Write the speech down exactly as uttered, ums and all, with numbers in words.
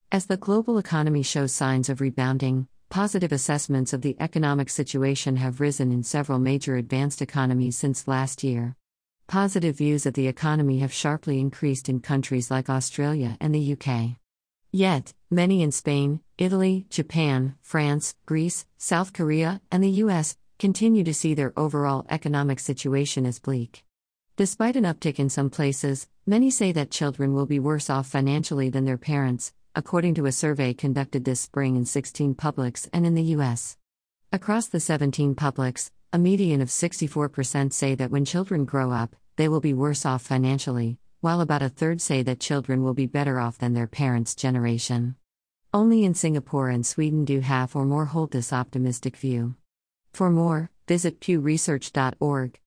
As the global economy shows signs of rebounding, positive assessments of the economic situation have risen in several major advanced economies since last year. Positive views of the economy have sharply increased in countries like Australia and the U K. Yet, many in Spain, Italy, Japan, France, Greece, South Korea, and the U S continue to see their overall economic situation as bleak. Despite an uptick in some places, many say that children will be worse off financially than their parents, according to a survey conducted this spring in sixteen publics and in the U S. Across the seventeen publics, a median of sixty-four percent say that when children grow up, they will be worse off financially, while about a third say that children will be better off than their parents' generation. Only in Singapore and Sweden do half or more hold this optimistic view. For more, visit pew research dot org.